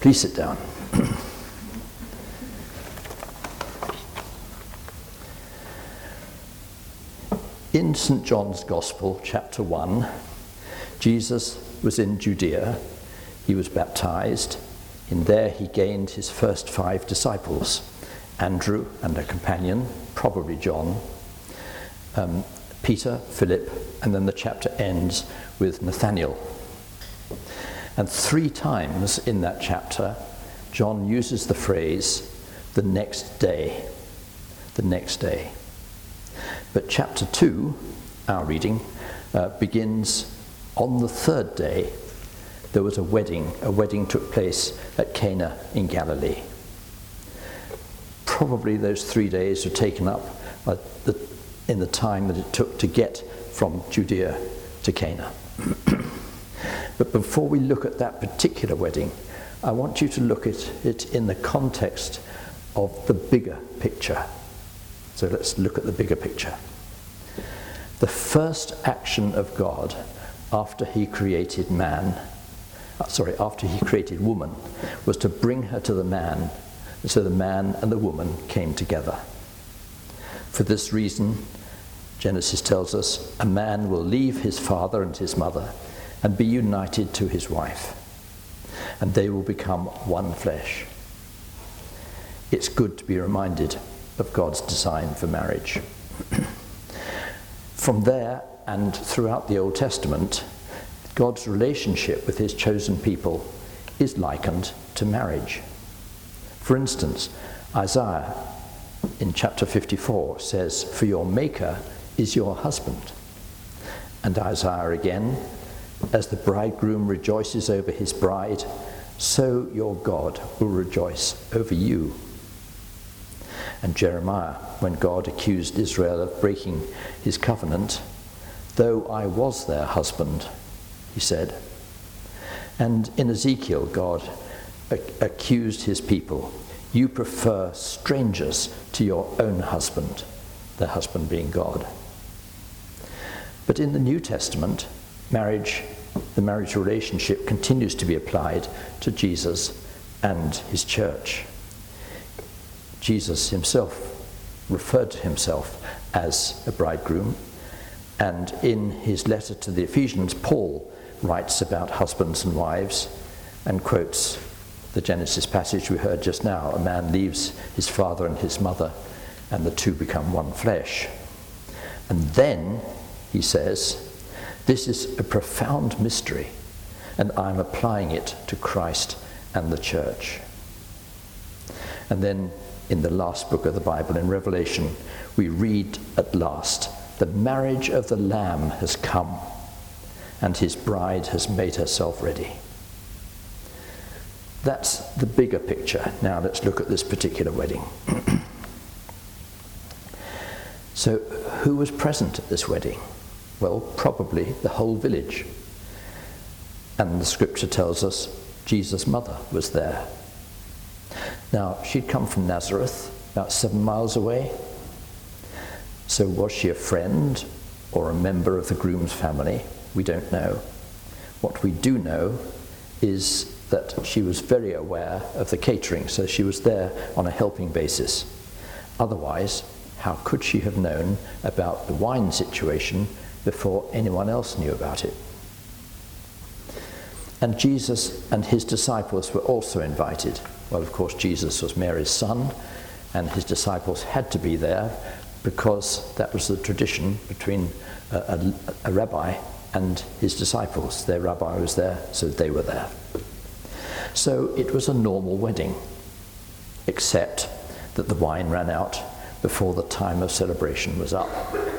Please sit down. In St. John's Gospel, chapter 1, Jesus was in Judea. He was baptized. In there he gained his first 5 disciples, Andrew and a companion, probably John, Peter, Philip, and then the chapter ends with Nathanael. And 3 times in that chapter, John uses the phrase, the next day, the next day. But chapter 2, our reading, begins on the 3rd day. There was a wedding. A wedding took place at Cana in Galilee. Probably those 3 days were taken up in the time that it took to get from Judea to Cana. But before we look at that particular wedding, I want you to look at it in the context of the bigger picture. So let's look at the bigger picture. The first action of God after he created after he created woman, was to bring her to the man, so the man and the woman came together. For this reason, Genesis tells us, a man will leave his father and his mother and be united to his wife, and they will become one flesh. It's good to be reminded of God's design for marriage. From there and throughout the Old Testament, God's relationship with his chosen people is likened to marriage. For instance, Isaiah in chapter 54 says, "For your maker is your husband." And Isaiah again, "As the bridegroom rejoices over his bride, so your God will rejoice over you." And Jeremiah, when God accused Israel of breaking his covenant, "Though I was their husband," he said. And in Ezekiel, God accused his people, "You prefer strangers to your own husband," their husband being God. But in the New Testament, the marriage relationship continues to be applied to Jesus and his church. Jesus himself referred to himself as a bridegroom, and in his letter to the Ephesians, Paul writes about husbands and wives and quotes the Genesis passage we heard just now. A man leaves his father and his mother, and the two become one flesh. And then he says, "This is a profound mystery, and I'm applying it to Christ and the church." And then in the last book of the Bible, in Revelation, we read at last, "The marriage of the Lamb has come, and his bride has made herself ready." That's the bigger picture. Now let's look at this particular wedding. So who was present at this wedding? Well, probably the whole village. And the scripture tells us Jesus' mother was there. Now, she'd come from Nazareth, about 7 miles away. So was she a friend or a member of the groom's family? We don't know. What we do know is that she was very aware of the catering, so she was there on a helping basis. Otherwise, how could she have known about the wine situation before anyone else knew about it? And Jesus and his disciples were also invited. Well, of course, Jesus was Mary's son, and his disciples had to be there because that was the tradition between a rabbi and his disciples. Their rabbi was there, so they were there. So it was a normal wedding, except that the wine ran out before the time of celebration was up.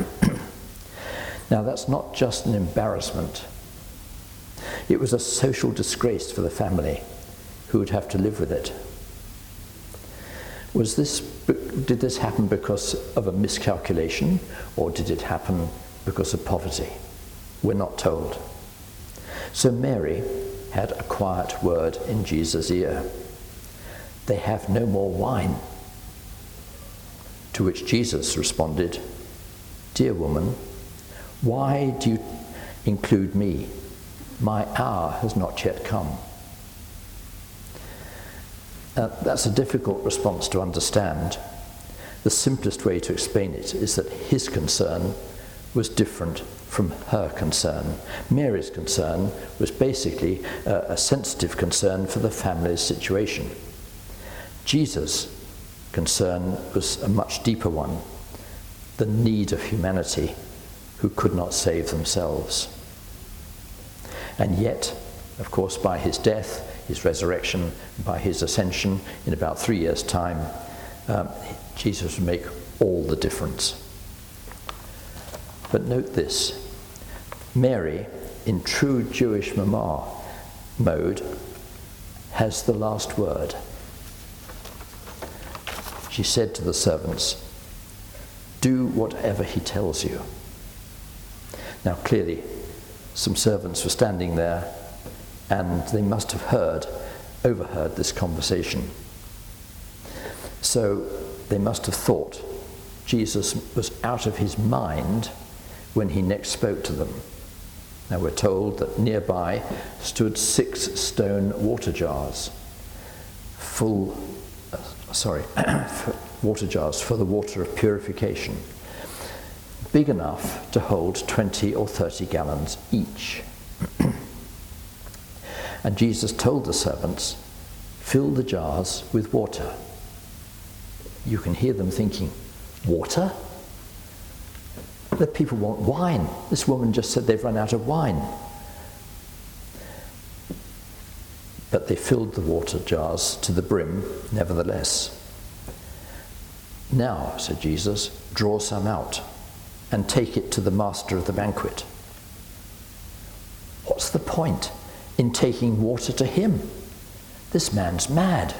Now, that's not just an embarrassment. It was a social disgrace for the family who would have to live with it. Did this happen because of a miscalculation, or did it happen because of poverty? We're not told. So Mary had a quiet word in Jesus' ear. "They have no more wine." To which Jesus responded, "Dear woman, why do you include me? My hour has not yet come." That's a difficult response to understand. The simplest way to explain it is that his concern was different from her concern. Mary's concern was basically a sensitive concern for the family's situation. Jesus' concern was a much deeper one, the need of humanity who could not save themselves. And yet, of course, by his death, his resurrection, by his ascension in about 3 years' time, Jesus would make all the difference. But note this, Mary, in true Jewish mama mode, has the last word. She said to the servants, "Do whatever he tells you." Now clearly, some servants were standing there and they must have overheard this conversation. So they must have thought Jesus was out of his mind when he next spoke to them. Now we're told that nearby stood 6 stone water jars, water jars for the water of purification, big enough to hold 20 or 30 gallons each. And Jesus told the servants, "Fill the jars with water." You can hear them thinking, water? The people want wine. This woman just said they've run out of wine. But they filled the water jars to the brim, nevertheless. "Now," said Jesus, "draw some out and take it to the master of the banquet." What's the point in taking water to him? This man's mad.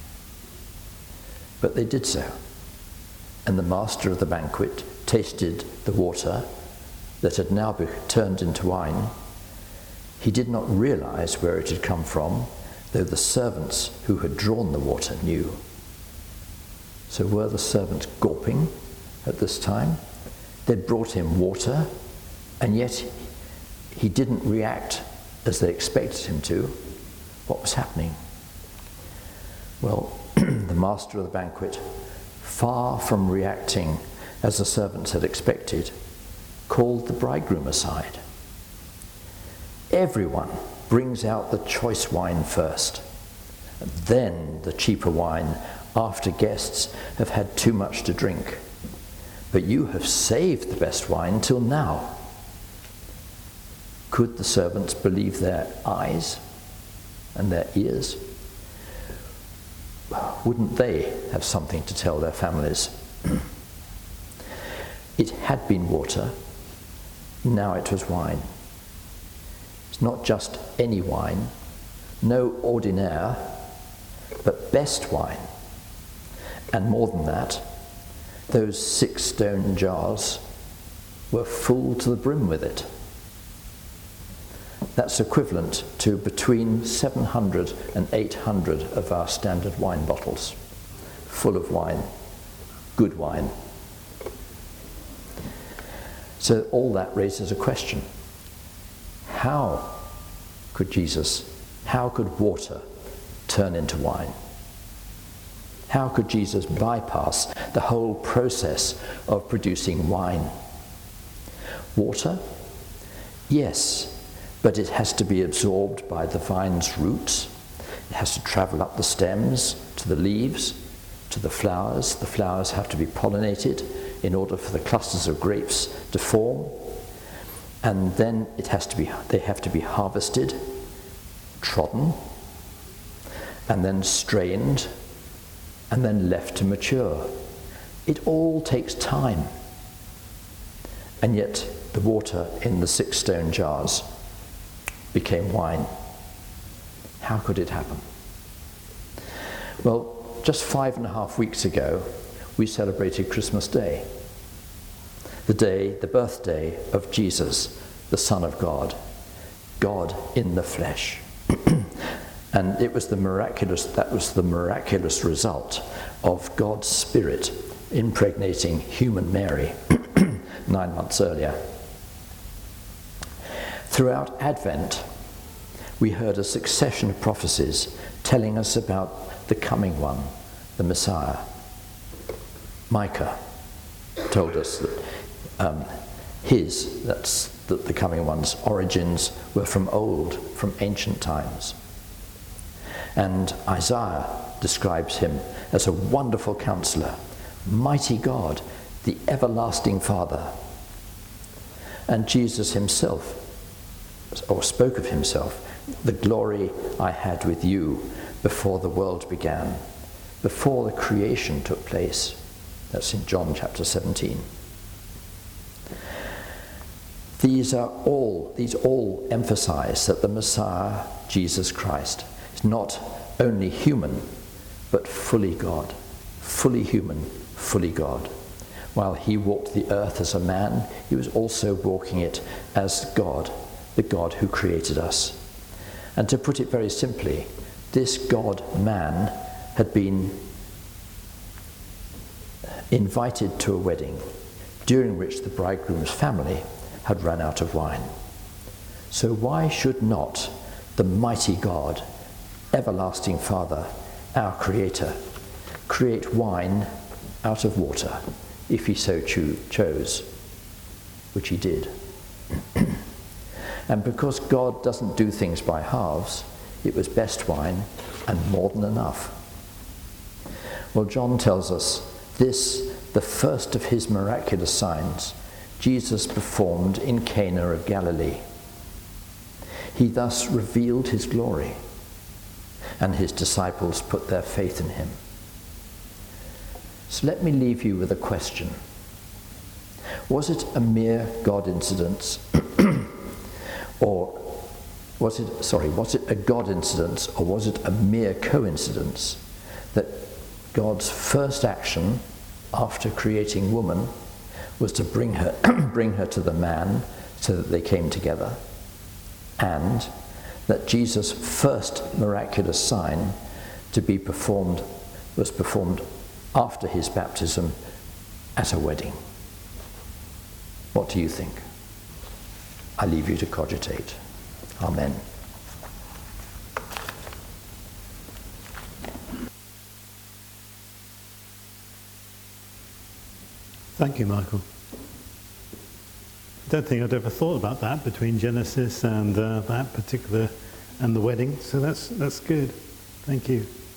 But they did so. And the master of the banquet tasted the water that had now been turned into wine. He did not realize where it had come from, though the servants who had drawn the water knew. So were the servants gawping at this time? They'd brought him water, and yet he didn't react as they expected him to. What was happening? Well, the master of the banquet, far from reacting as the servants had expected, called the bridegroom aside. Everyone brings out the choice wine first, and then the cheaper wine after guests have had too much to drink. But you have saved the best wine till now. Could the servants believe their eyes and their ears? Wouldn't they have something to tell their families? It had been water, now it was wine. It's not just any wine, no ordinaire, but best wine. And more than that, those 6 stone jars were full to the brim with it. That's equivalent to between 700 and 800 of our standard wine bottles, full of wine, good wine. So all that raises a question. How could water turn into wine? How could Jesus bypass the whole process of producing wine? Water? Yes, but it has to be absorbed by the vine's roots. It has to travel up the stems, to the leaves, to the flowers. The flowers have to be pollinated in order for the clusters of grapes to form. And then they have to be harvested, trodden, and then strained, and then left to mature. It all takes time. And yet the water in the 6 stone jars became wine. How could it happen? Well, just 5.5 weeks ago, we celebrated Christmas Day, the birthday of Jesus, the Son of God, God in the flesh. And that was the miraculous result of God's Spirit impregnating human Mary 9 months earlier. Throughout Advent, we heard a succession of prophecies telling us about the coming one, the Messiah. Micah told us that that the coming one's origins were from old, from ancient times. And Isaiah describes him as a wonderful counselor, mighty God, the everlasting Father. And Jesus himself, or spoke of himself, the glory I had with you before the world began, before the creation took place. That's in John chapter 17. These all emphasize that the Messiah, Jesus Christ, is not only human, but fully God, fully human, fully God. While he walked the earth as a man, he was also walking it as God, the God who created us. And to put it very simply, this God-man had been invited to a wedding during which the bridegroom's family had run out of wine. So why should not the mighty God, everlasting Father, our Creator, create wine out of water if he so chose, which he did? And because God doesn't do things by halves, it was best wine and more than enough. Well, John tells us this, the first of his miraculous signs, Jesus performed in Cana of Galilee. He thus revealed his glory, and his disciples put their faith in him. So let me leave you with a question. Was it a mere God incident, or was it a God incident, or was it a mere coincidence that God's first action after creating woman was to bring her to the man so that they came together, and that Jesus' first miraculous sign was performed after his baptism at a wedding? What do you think? I leave you to cogitate. Amen. Thank you, Michael. I don't think I'd ever thought about that between Genesis and that particular and the wedding. So that's good. Thank you.